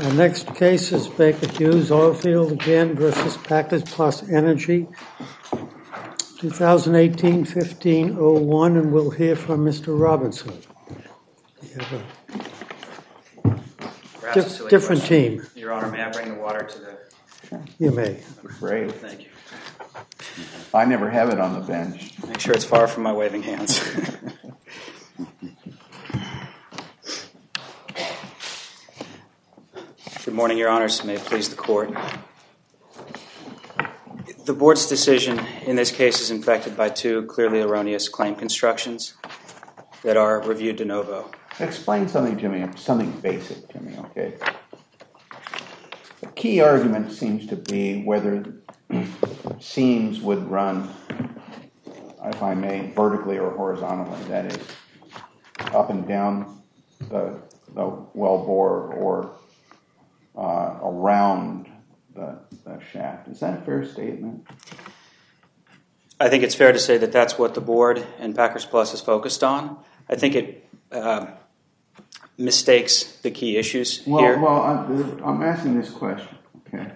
Our next case is Baker Hughes Oilfield again versus Packers Plus Energy, 2018-15-01, and we'll hear from Mr. Robinson. We have a different team. Your Honor, may I bring the water to the... Sure. You may. Great. Thank you. I never have it on the bench. Make sure it's far from my waving hands. Good morning, Your Honors. May it please the Court. The Board's decision in this case is infected by two clearly erroneous claim constructions that are reviewed de novo. Explain something to me, something basic to me, okay? The key argument seems to be whether seams would run, if I may, vertically or horizontally, that is, up and down the wellbore or around the shaft. Is that a fair statement? I think it's fair to say that that's what the Board and Packers Plus is focused on. I think it mistakes the key issues here. Well, I'm asking this question, okay?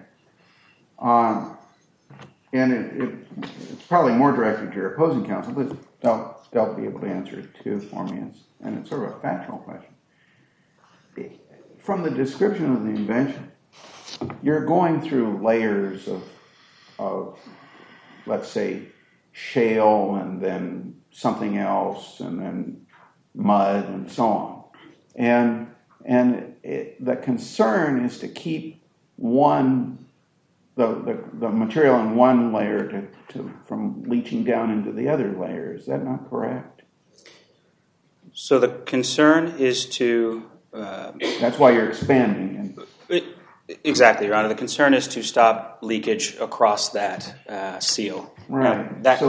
And it's probably more directed to your opposing counsel, but they'll be able to answer it too for me. And it's sort of a factual question. From the description of the invention, you're going through layers of let's say, shale and then something else and then mud and so on. And the concern is to keep the material in one layer from leaching down into the other layer. Is that not correct? So the concern is to... That's why you're expanding. Exactly, Your Honor. The concern is to stop leakage across that seal. Right.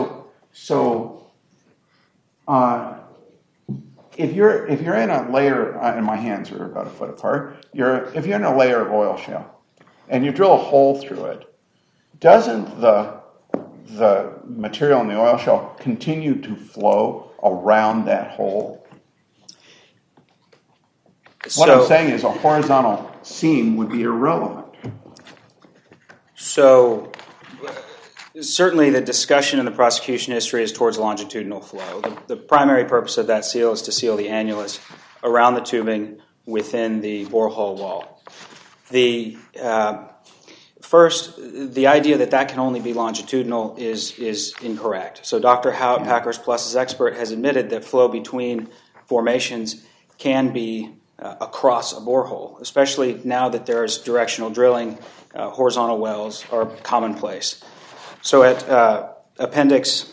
If you're in a layer, and my hands are about a foot apart, if you're in a layer of oil shale and you drill a hole through it, doesn't the material in the oil shale continue to flow around that hole? What I'm saying is a horizontal seam would be irrelevant. So certainly the discussion in the prosecution history is towards longitudinal flow. The primary purpose of that seal is to seal the annulus around the tubing within the borehole wall. First, the idea that can only be longitudinal is incorrect. So Dr. Hout, Packers Plus's expert, has admitted that flow between formations can be across a borehole, especially now that there's directional drilling. Horizontal wells are commonplace. So at Appendix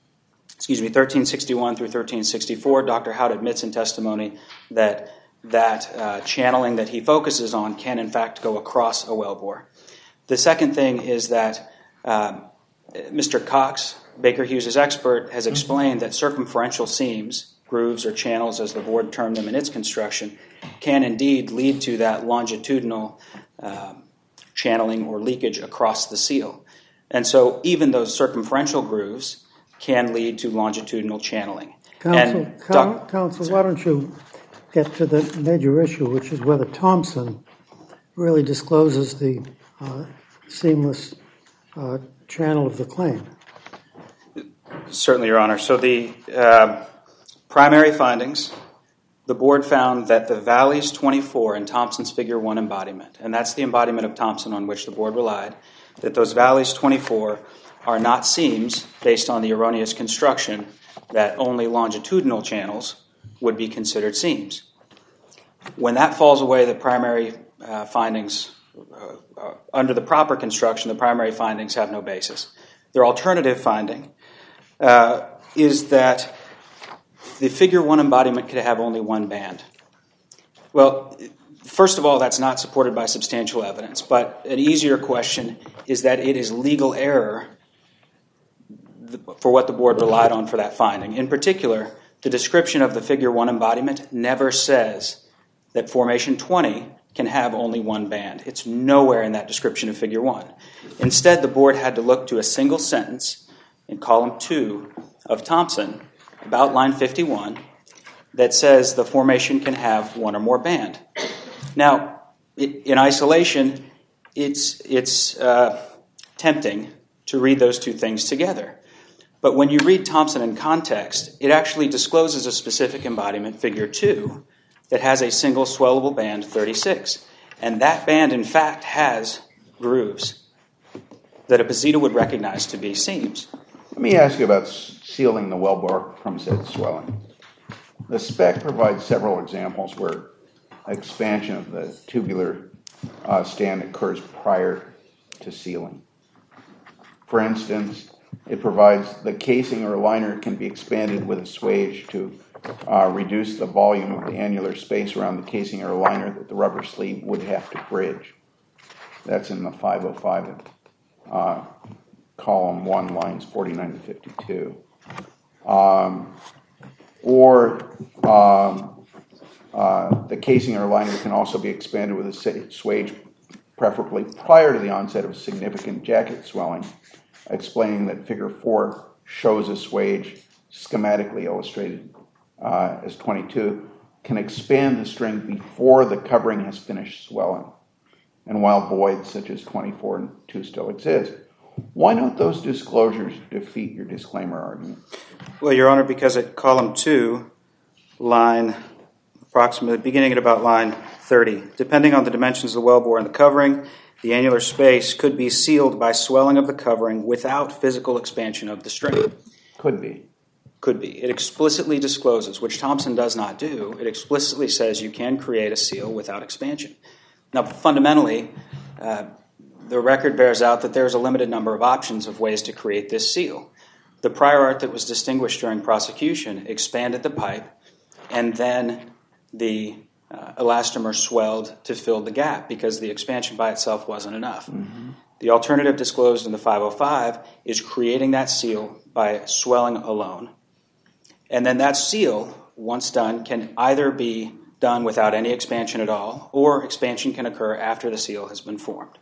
1361 through 1364, Dr. Hout admits in testimony that channeling that he focuses on can in fact go across a wellbore. The second thing is that Mr. Cox, Baker Hughes' expert, has explained that circumferential seams, grooves or channels as the Board termed them in its construction, can indeed lead to that longitudinal channeling or leakage across the seal. And so even those circumferential grooves can lead to longitudinal channeling. Counsel, why don't you get to the major issue, which is whether Thompson really discloses the seamless channel of the claim. Certainly, Your Honor. So the primary findings, the Board found that the Valleys 24 in Thompson's Figure 1 embodiment, and that's the embodiment of Thompson on which the Board relied, that those Valleys 24 are not seams based on the erroneous construction that only longitudinal channels would be considered seams. When that falls away, the primary findings, under the proper construction, the primary findings have no basis. Their alternative finding is that the Figure 1 embodiment could have only one band. Well, first of all, that's not supported by substantial evidence, but an easier question is that it is legal error for what the Board relied on for that finding. In particular, the description of the Figure 1 embodiment never says that Formation 20 can have only one band. It's nowhere in that description of Figure 1. Instead, the Board had to look to a single sentence in column 2 of Thompson, about line 51, that says the formation can have one or more band. Now, in isolation, it's tempting to read those two things together. But when you read Thompson in context, it actually discloses a specific embodiment, figure 2, that has a single swellable band 36. And that band, in fact, has grooves that a posita would recognize to be seams. Let me ask you about sealing the wellbore from said swelling. The spec provides several examples where expansion of the tubular stand occurs prior to sealing. For instance, it provides the casing or liner can be expanded with a swage to reduce the volume of the annular space around the casing or liner that the rubber sleeve would have to bridge. That's in the 505 column 1, lines 49 to 52. The casing or liner can also be expanded with a swage, preferably prior to the onset of significant jacket swelling, explaining that figure 4 shows a swage schematically illustrated as 22, can expand the string before the covering has finished swelling, and while voids such as 24 and 2 still exist. Why don't those disclosures defeat your disclaimer argument? Well, Your Honor, because at column 2, line approximately beginning at about line 30, depending on the dimensions of the wellbore and the covering, the annular space could be sealed by swelling of the covering without physical expansion of the string. Could be. Could be. It explicitly discloses, which Thompson does not do, it explicitly says you can create a seal without expansion. Now, fundamentally, the record bears out that there's a limited number of options of ways to create this seal. The prior art that was distinguished during prosecution expanded the pipe, and then the elastomer swelled to fill the gap because the expansion by itself wasn't enough. Mm-hmm. The alternative disclosed in the 505 is creating that seal by swelling alone. And then that seal, once done, can either be done without any expansion at all, or expansion can occur after the seal has been formed.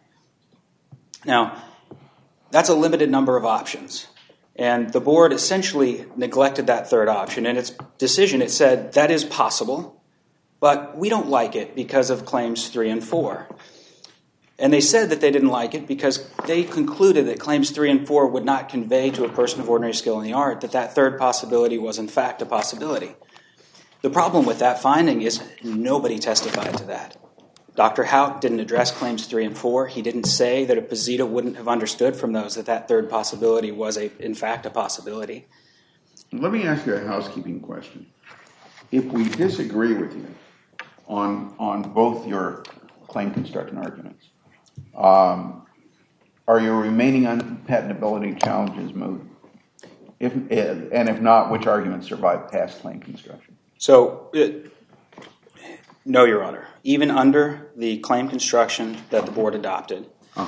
Now, that's a limited number of options. And the board essentially neglected that third option. In its decision, it said that is possible, but we don't like it because of claims 3 and 4. And they said that they didn't like it because they concluded that claims 3 and 4 would not convey to a person of ordinary skill in the art that third possibility was in fact a possibility. The problem with that finding is nobody testified to that. Dr. Hout didn't address claims 3 and 4. He didn't say that a posita wouldn't have understood from those that third possibility was in fact a possibility. Let me ask you a housekeeping question. If we disagree with you on both your claim construction arguments, are your remaining unpatentability challenges moot? If not, which arguments survive past claim construction? So, no, Your Honor. Even under the claim construction that the board adopted,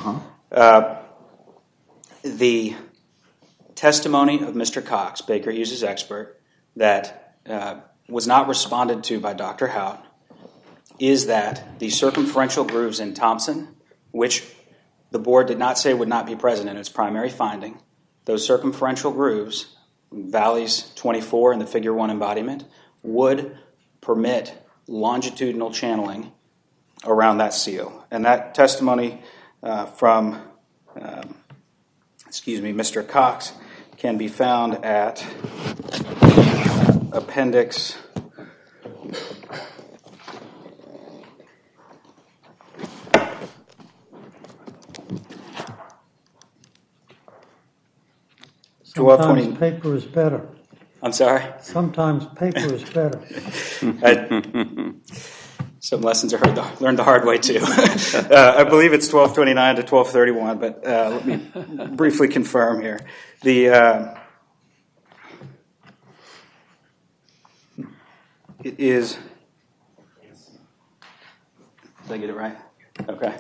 the testimony of Mr. Cox, Baker Hughes' expert, that was not responded to by Dr. Hout, is that the circumferential grooves in Thompson, which the board did not say would not be present in its primary finding, those circumferential grooves, valleys 24 in the figure 1 embodiment, would permit longitudinal channeling around that seal. And that testimony from Mr. Cox can be found at appendix Sometimes paper is better. I'm sorry? Sometimes paper is better. Some lessons are learned the hard way, too. I believe it's 1229 to 1231, but let me briefly confirm here. It is... Did I get it right? Okay.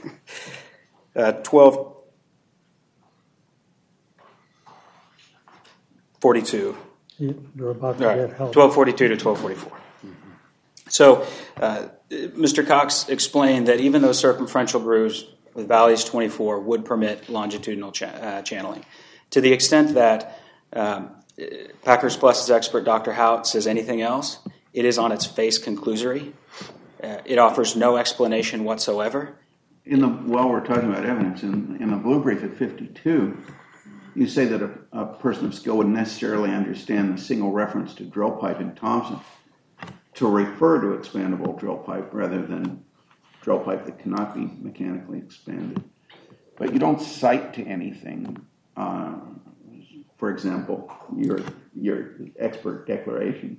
1242. You're about to get help. 1242 to 1244. So Mr. Cox explained that even those circumferential grooves with valleys 24 would permit longitudinal channeling. To the extent that Packers Plus's expert, Dr. Hout, says anything else, it is on its face conclusory. It offers no explanation whatsoever. While we're talking about evidence, in the blue brief at 52, you say that a person of skill would necessarily understand the single reference to drill pipe in Thompson to refer to expandable drill pipe rather than drill pipe that cannot be mechanically expanded. But you don't cite to anything, for example, your expert declaration.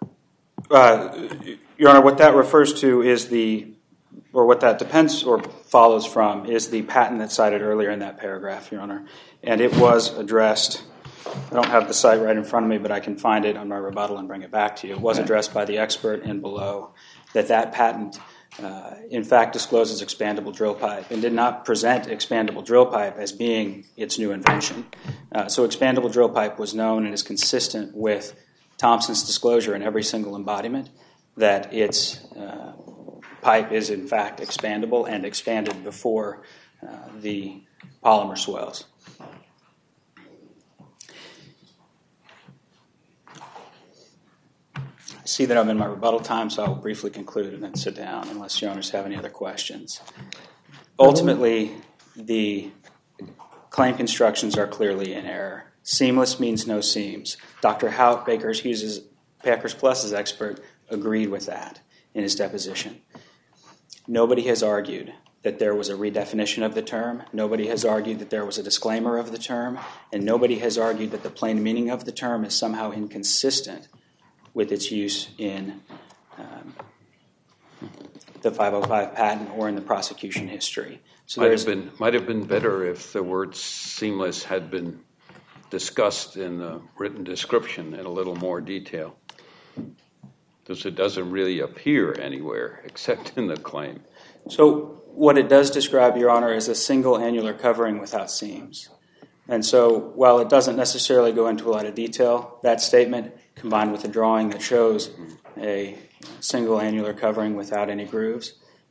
Your Honor, what that refers to is what that depends or follows from is the patent that's cited earlier in that paragraph, Your Honor. And it was addressed, I don't have the site right in front of me, but I can find it on my rebuttal and bring it back to you. It was addressed by the expert in below that patent, in fact, discloses expandable drill pipe and did not present expandable drill pipe as being its new invention. So expandable drill pipe was known and is consistent with Thompson's disclosure in every single embodiment that its pipe is in fact expandable and expanded before the polymer swells. I see that I'm in my rebuttal time, so I'll briefly conclude and then sit down unless your owners have any other questions. Ultimately, the claim constructions are clearly in error. Seamless means no seams. Dr. Hout, Baker Hughes' Packers Plus's expert, agreed with that in his deposition. Nobody has argued that there was a redefinition of the term. Nobody has argued that there was a disclaimer of the term. And nobody has argued that the plain meaning of the term is somehow inconsistent with its use in the 505 patent or in the prosecution history. So might have been better if the word seamless had been discussed in the written description in a little more detail, because it doesn't really appear anywhere except in the claim. So what it does describe, Your Honor, is a single annular covering without seams. And so while it doesn't necessarily go into a lot of detail, that statement combined with a drawing that shows a single annular covering without any grooves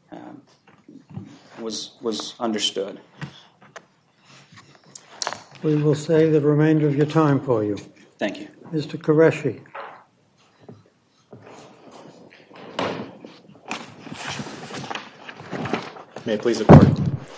was understood. We will save the remainder of your time for you. Thank you. Mr. Qureshi. May it please the Court.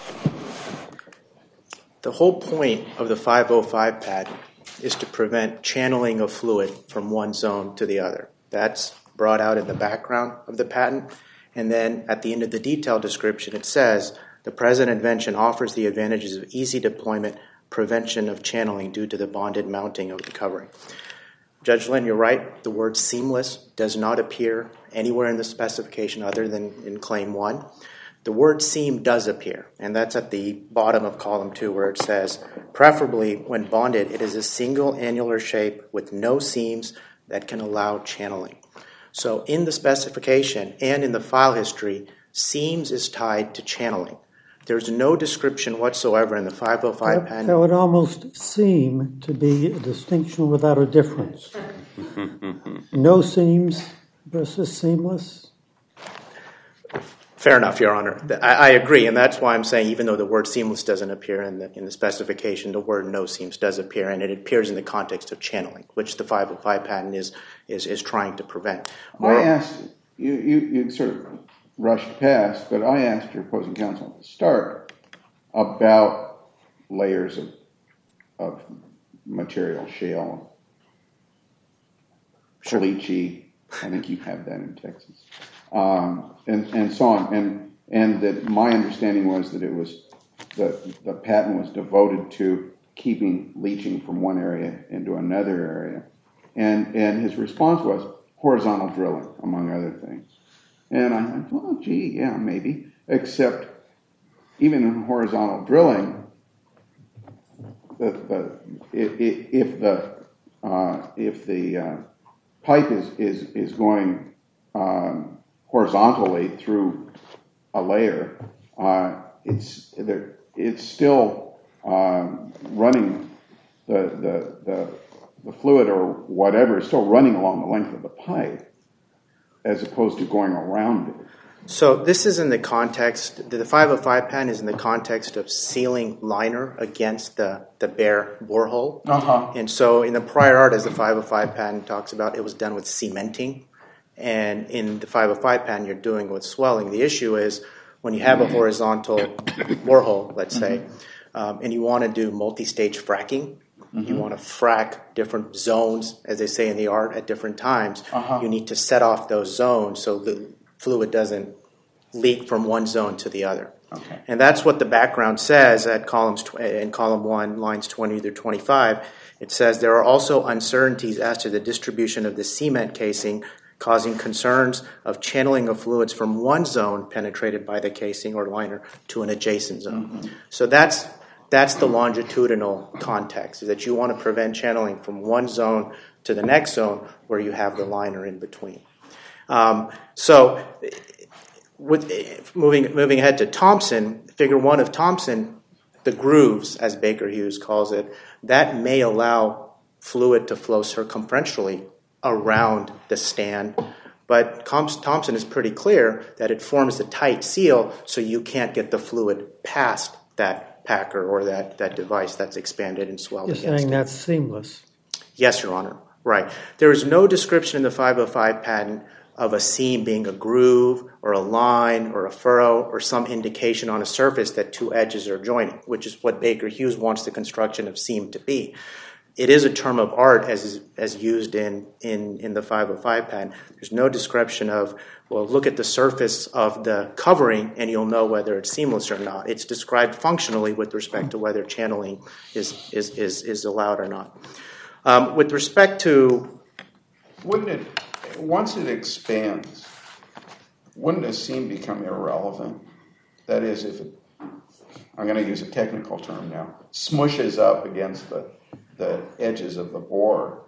The whole point of the 505 patent is to prevent channeling of fluid from one zone to the other. That's brought out in the background of the patent. And then at the end of the detailed description, it says, the present invention offers the advantages of easy deployment, prevention of channeling due to the bonded mounting of the covering. Judge Lynn, you're right. The word seamless does not appear anywhere in the specification other than in Claim 1. The word seam does appear, and that's at the bottom of Column 2 where it says, preferably when bonded, it is a single annular shape with no seams that can allow channeling. So in the specification and in the file history, seams is tied to channeling. There's no description whatsoever in the 505 patent. That would almost seem to be a distinction without a difference. No seams versus seamless. Fair enough, Your Honor. I agree, and that's why I'm saying even though the word seamless doesn't appear in the specification, the word no seams does appear, and it appears in the context of channeling, which the 505 patent is trying to prevent. I asked, you sort of rushed past, but I asked your opposing counsel at the start about layers of material, shale, caliche. I think you have that in Texas. And so on, and that my understanding was that it was the patent was devoted to keeping leaching from one area into another area, and his response was horizontal drilling, among other things. And I went, well, gee, yeah, maybe. Except even in horizontal drilling, if the pipe is going horizontally through a layer, it's still running the fluid or whatever is still running along the length of the pipe as opposed to going around it. So this is in the context, the 505 patent is in the context of sealing liner against the bare borehole. And so in the prior art, as the 505 patent talks about, it was done with cementing. And in the 505 patent, you're doing with swelling. The issue is when you have a horizontal borehole, let's say, and you want to do multi-stage fracking, you want to frack different zones, as they say in the art, at different times. You need to set off those zones so the fluid doesn't leak from one zone to the other. Okay. And that's what the background says at in column 1, lines 20 through 25. It says there are also uncertainties as to the distribution of the cement casing, causing concerns of channeling of fluids from one zone penetrated by the casing or liner to an adjacent zone. So that's the longitudinal context, is that you want to prevent channeling from one zone to the next zone where you have the liner in between. So with moving ahead to Thompson, figure 1 of Thompson, the grooves, as Baker Hughes calls it, that may allow fluid to flow circumferentially around the stand. But Thompson is pretty clear that it forms a tight seal so you can't get the fluid past that packer or that device that's expanded and swelled against it. You're saying that's seamless. Yes, Your Honor. Right. There is no description in the 505 patent of a seam being a groove or a line or a furrow or some indication on a surface that two edges are joining, which is what Baker Hughes wants the construction of seam to be. It is a term of art as used in the 505 patent. There's no description of, well, look at the surface of the covering and you'll know whether it's seamless or not. It's described functionally with respect to whether channeling is allowed or not. With respect to... Wouldn't it, once it expands, wouldn't a seam become irrelevant? That is, if it, I'm going to use a technical term now, smushes up against the edges of the bore,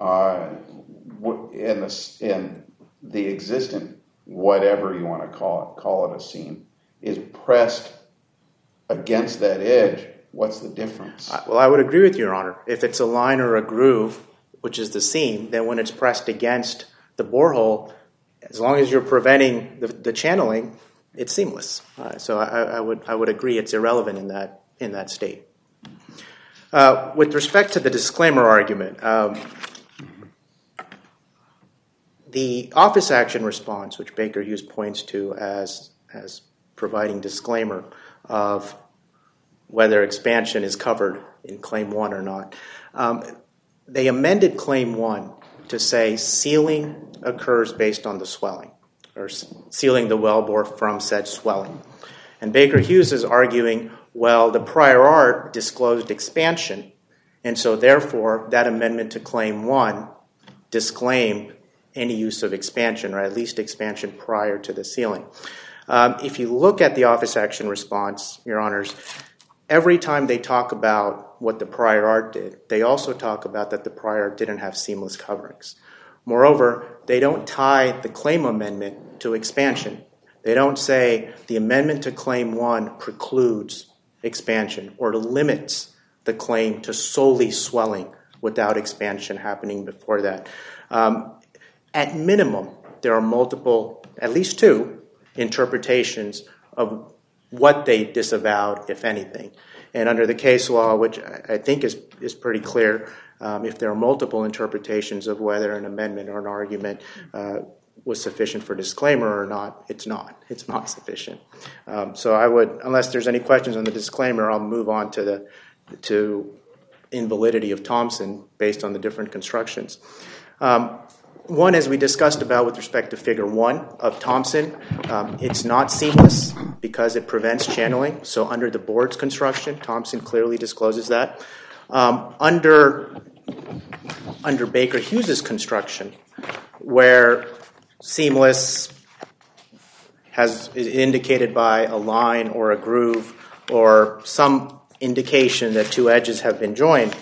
and the existent, whatever you want to call it a seam, is pressed against that edge, what's the difference? Well, I would agree with you, Your Honor. If it's a line or a groove, which is the seam, then when it's pressed against the borehole, as long as you're preventing the channeling, it's seamless. So I would agree it's irrelevant in that state. With respect to the disclaimer argument, the office action response, which Baker Hughes points to as providing disclaimer of whether expansion is covered in Claim 1 or not, they amended Claim 1 to say sealing occurs based on the swelling, or sealing the wellbore from said swelling. And Baker Hughes is arguing, well, the prior art disclosed expansion, and so therefore that amendment to Claim 1 disclaimed any use of expansion, or at least expansion prior to the sealing. If you look at the office action response, Your Honors, every time they talk about what the prior art did, they also talk about that the prior art didn't have seamless coverings. Moreover, they don't tie the claim amendment to expansion. They don't say the amendment to Claim 1 precludes expansion or limits the claim to solely swelling without expansion happening before that. At minimum, there are multiple, at least two, interpretations of what they disavowed, if anything. And under the case law, which I think is pretty clear, if there are multiple interpretations of whether an amendment or an argument was sufficient for disclaimer or not, it's not. It's not sufficient. So I would, unless there's any questions on the disclaimer, I'll move on to invalidity of Thompson based on the different constructions. One, as we discussed about with respect to Figure 1 of Thompson, it's not seamless because it prevents channeling. So under the board's construction, Thompson clearly discloses that. Under Baker Hughes's construction, where seamless is indicated by a line or a groove or some indication that two edges have been joined,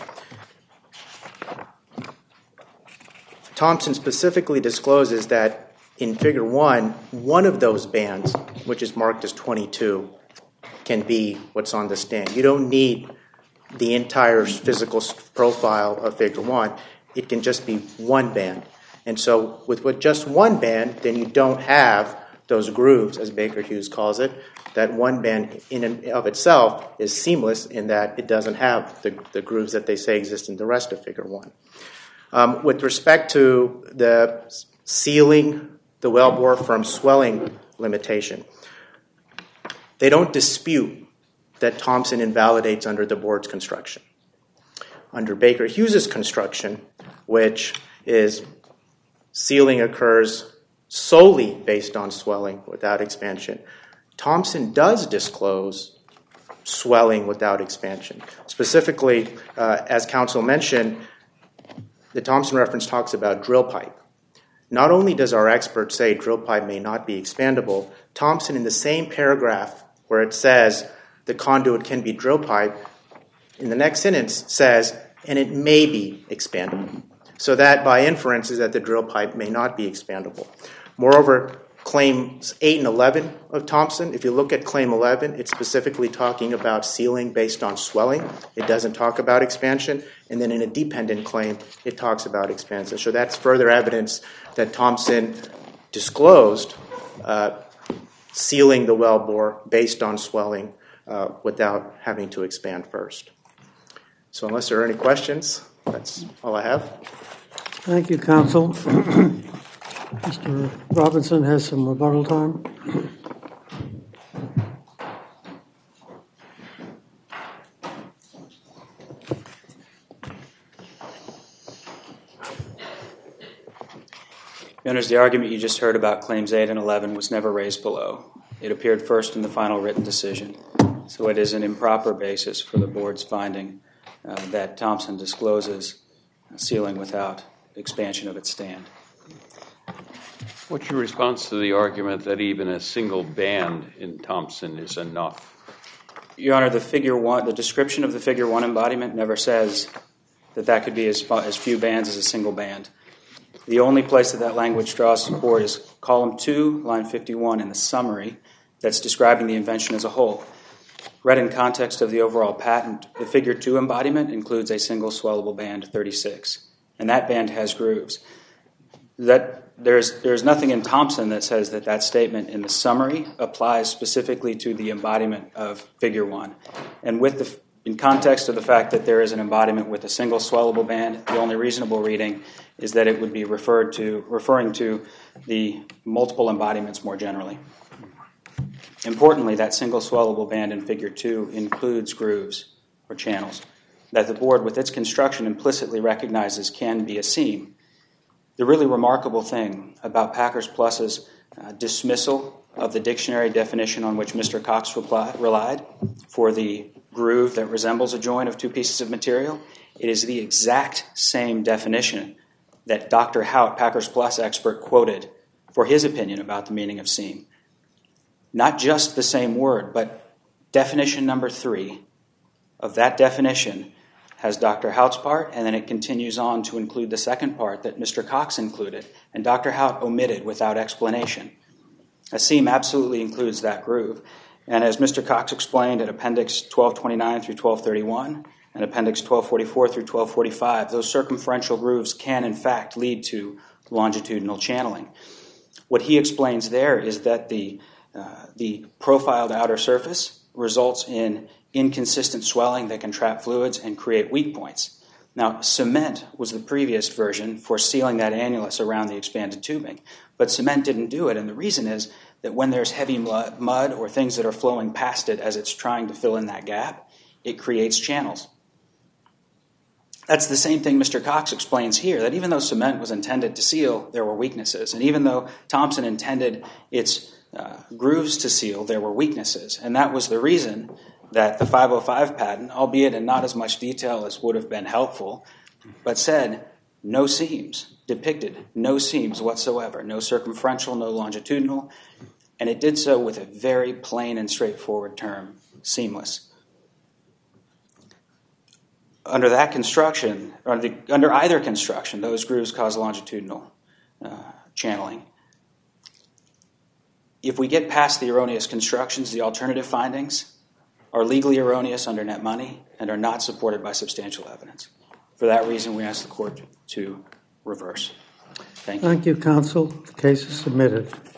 Thompson specifically discloses that in Figure 1, one of those bands, which is marked as 22, can be what's on the stand. You don't need the entire physical profile of Figure 1. It can just be one band. And so with just one band, then you don't have those grooves, as Baker Hughes calls it. That one band in and of itself is seamless in that it doesn't have the grooves that they say exist in the rest of Figure 1. With respect to the sealing the wellbore from swelling limitation. They don't dispute that Thompson invalidates under the board's construction. Under Baker Hughes's construction, which is sealing occurs solely based on swelling without expansion, Thompson does disclose swelling without expansion. Specifically, as counsel mentioned, the Thompson reference talks about drill pipe. Not only does our expert say drill pipe may not be expandable, Thompson, in the same paragraph where it says the conduit can be drill pipe, in the next sentence says, and it may be expandable. So that, by inference, is that the drill pipe may not be expandable. Moreover, claims 8 and 11 of Thompson, if you look at claim 11, it's specifically talking about sealing based on swelling. It doesn't talk about expansion. And then in a dependent claim, it talks about expansion. So that's further evidence that Thompson disclosed sealing the wellbore based on swelling without having to expand first. So unless there are any questions, that's all I have. Thank you, counsel. Mr. Robinson has some rebuttal time. The argument you just heard about claims 8 and 11 was never raised below. It appeared first in the final written decision. So it is an improper basis for the board's finding that Thompson discloses sealing without expansion of its stand. What's your response to the argument that even a single band in Thompson is enough? Your Honor, the description of the Figure 1 embodiment never says that could be as few bands as a single band. The only place that language draws support is column 2, line 51 in the summary that's describing the invention as a whole. Read in context of the overall patent, the Figure 2 embodiment includes a single swellable band 36, and that band has grooves. There's nothing in Thompson that says that statement in the summary applies specifically to the embodiment of Figure 1. And in context of the fact that there is an embodiment with a single swellable band, the only reasonable reading is that it would be referring to the multiple embodiments more generally. Importantly, that single swellable band in Figure 2 includes grooves or channels that the board, with its construction, implicitly recognizes can be a seam. The really remarkable thing about Packers Plus's dismissal of the dictionary definition on which Mr. Cox relied for the groove that resembles a joint of two pieces of material, it is the exact same definition that Dr. Hout, Packers Plus expert, quoted for his opinion about the meaning of seam. Not just the same word, but definition number 3 of that definition has Dr. Hout's part, and then it continues on to include the second part that Mr. Cox included, and Dr. Hout omitted without explanation. A seam absolutely includes that groove. And as Mr. Cox explained at Appendix 1229 through 1231 and Appendix 1244 through 1245, those circumferential grooves can, in fact, lead to longitudinal channeling. What he explains there is that the profiled outer surface results in inconsistent swelling that can trap fluids and create weak points. Now, cement was the previous version for sealing that annulus around the expanded tubing, but cement didn't do it, and the reason is that when there's heavy mud or things that are flowing past it as it's trying to fill in that gap, it creates channels. That's the same thing Mr. Cox explains here, that even though cement was intended to seal, there were weaknesses, and even though Thompson intended its grooves to seal, there were weaknesses, and that was the reason that the 505 patent, albeit in not as much detail as would have been helpful, but said no seams, depicted no seams whatsoever, no circumferential, no longitudinal, and it did so with a very plain and straightforward term, seamless. Under that construction, under either construction, those grooves cause longitudinal channeling. If we get past the erroneous constructions, the alternative findings are legally erroneous under net money and are not supported by substantial evidence. For that reason, we ask the court to reverse. Thank you. Thank you, counsel. The case is submitted.